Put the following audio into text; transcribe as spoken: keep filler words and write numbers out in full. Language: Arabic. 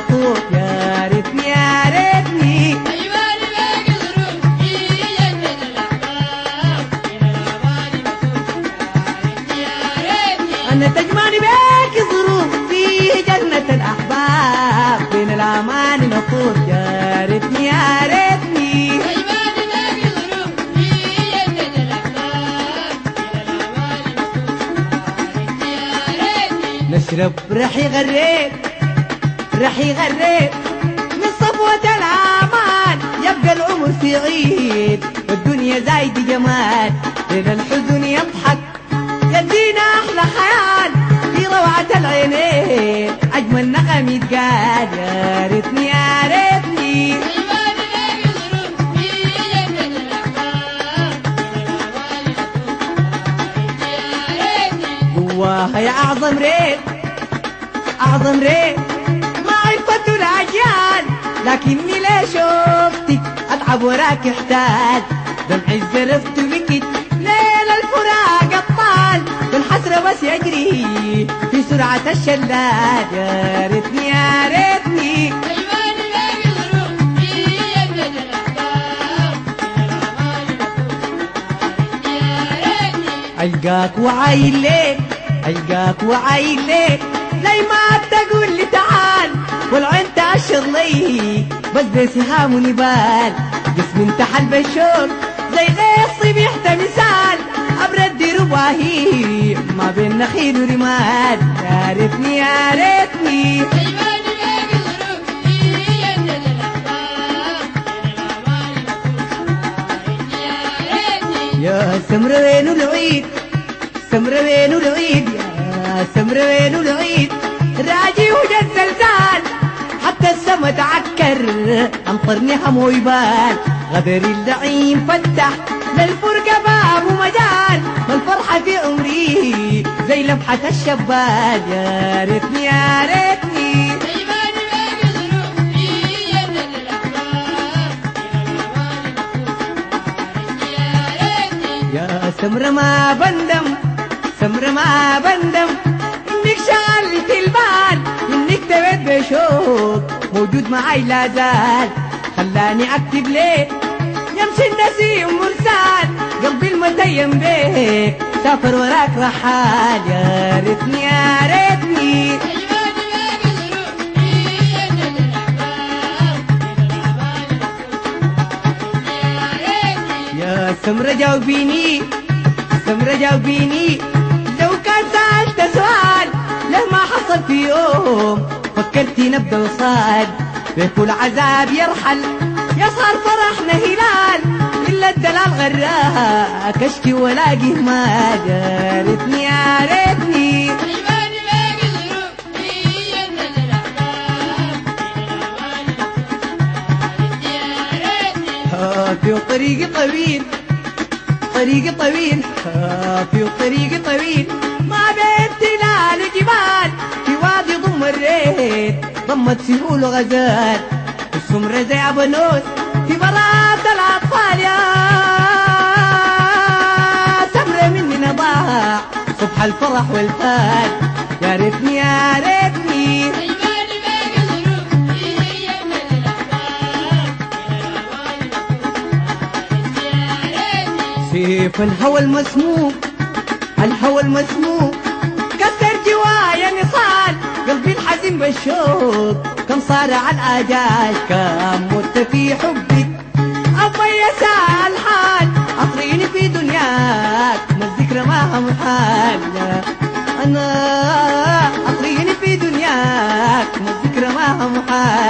نطوف يا ريتني يا ريتني أنا تجمعني بيك ظروف في جنة الأحباب بين الأمان نطوف يا ريتني يا ريتني نشرب رحي غريب رحي غريب من صفوة الأمان يبقى العمر في عيد والدنيا زايد جمال بين الحزن يضحك يدينا أحلى خيال في روعة العينين أجمل نغم يتقال يا ريتني يا ريتني جواها يا أعظم ريت أعظم ريت ما عرفت الأجيال لكني لا شفتك أتعب وراك احتاج دمعي زرفت لكت ليل الفراق الطال بالحسرة بس يجري في سرعة الشلال يا ريتني يا ريتني ألقاك وعايل ليك ألقاك وعايل ليك لي ما تقول لي تعال والعين تأشر لي بس بسهام ونبال جسم انتحل بالشوق زي غيصي بيحتى مثال أبرد رباهي ما بين نخيل ورمال يا ريتني يا ريتني يا سمرة وين العيد سمرة وين العيد يا سمرة وين العيد راجي وجد زلزال حتى السما تعكر أمطرني هم ويبال غدر اللعين فتح للفرقة باب ومجال والفرحة في عمري زي لمحة الشبال يا ريتني يا ريتني يا سمرة ما بندم سمرة ما بندم انك شغلت البال انك تبت بشوق موجود معاي لا زال خلاني اكتب ليه يمشي النسيم مرسال قلبي المتيم بيك سافر وراك رحال يا ريتني يا ريتني يا سمرة جاوبيني سمرة جاوبيني لو كان سألت سؤال له ما حصل في يوم فكرتي نبدأ وصال بكل عذاب يرحل يصهر فرحنا هلال إلا الدلال غراك أشكي ولاقي مال يا ريتني يا ريتني في طريقي طويل طريقي طويل في طريقي طويل ما بين تلال جبال في وادي ضم الريت ضمت سهول وغزال السمرة زي عبنوس في براءة الأطفال يا سمرة مني نضاع صبح الفرح والفال يا ريتني يا ريتني سيف الهوى المسموم الهوى المسموم كسر جوايا نصال قلبي الحزين بالشوق كم صارع الآجال كم مت في حبك أبا يسال الحال أطريني في دنياك ما الذكرى ما هم حال أنا أطريني في دنياك ما الذكرى ما هم حال